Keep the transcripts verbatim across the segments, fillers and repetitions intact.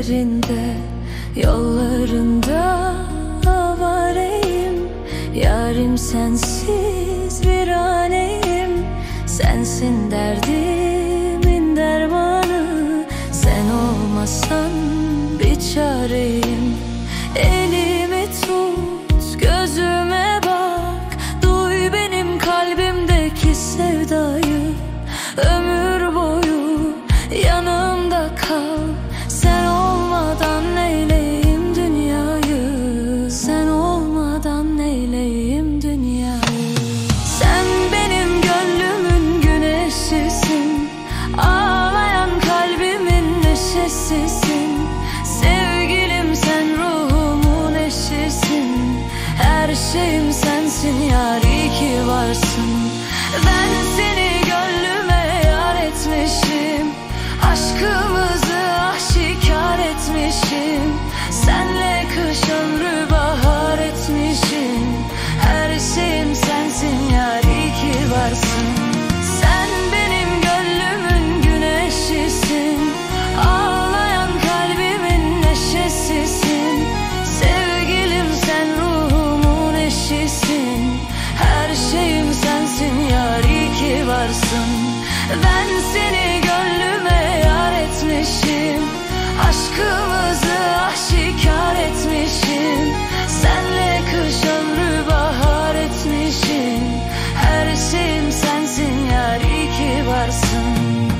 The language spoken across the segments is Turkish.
Gözlerinde, yollarında avareyim. Yarim sensiz viraneyim. Sensin derdimin dermanı. Sen olmasan bir çareyim. Elimi tut, gözüme bak. Duy benim kalbimdeki sevdayı. Ömür boyu yanımda kal. Sen olmadan neyleyim dünyayı. Sen olmadan neyleyim dünyayı. Sen benim gönlümün güneşisin. Ağlayan kalbimin neşesisin. Sevgilim sen ruhumun eşisin. Her şeyim sensin yar, iyi ki varsın. Ben seni gönlüme yar etmişim. Aşkımızı aşikar etmişim. Senle kış ömrü bahar etmişim. Her şeyim sensin yar, iyi ki varsın. Sen benim gönlümün güneşisin. Ağlayan kalbimin neşesisin. Sevgilim sen ruhumun eşisin. Her şeyim sensin yar, iyi ki varsın. Ben seni gönlüme yar etmişim. Aşkımızı aşikar etmişim. Senle kış ömrü bahar etmişim. Her şeyim sensin yar, iyi ki varsın.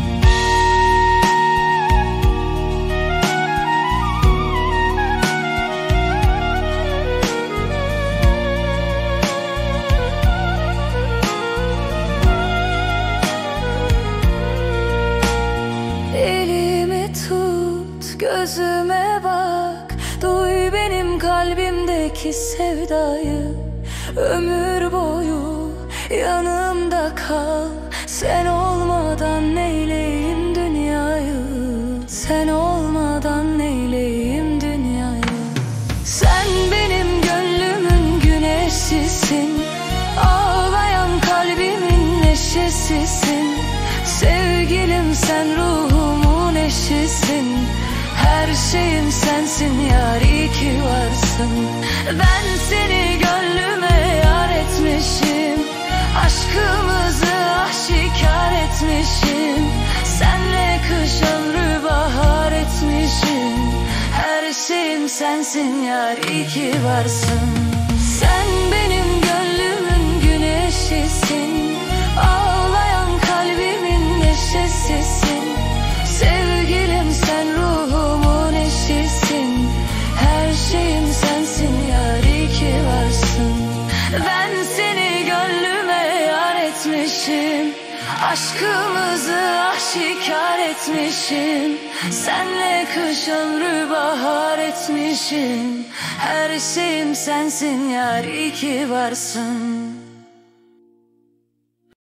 Gözüme bak, duy benim kalbimdeki sevdayı. Ömür boyu yanımda kal. Sen olmadan neyleyim dünyayı. Sen olmadan neyleyim dünyayı. Sen benim gönlümün güneşisin. Ağlayan kalbimin neşesisin. Sevgilim sen ruhumun eşisin. Her şeyim sensin yar, iyi ki varsın. Ben seni gönlüme yar etmişim. Aşkımızı aşikar etmişim. Senle kış ömrü bahar etmişim. Her şeyim sensin yar, iyi ki varsın. Sen benim gönlümün güneşisin. Ağlayan kalbimin neşesisin. Sevgilim sen ruhumun eşisin. Her şeyim sensin yar, iyi ki varsın. Ben seni gönlüme yar etmişim. Aşkımızı aşikar etmişim. Senle kış ömrü bahar etmişim. Her şeyim sensin yar, iyi ki varsın.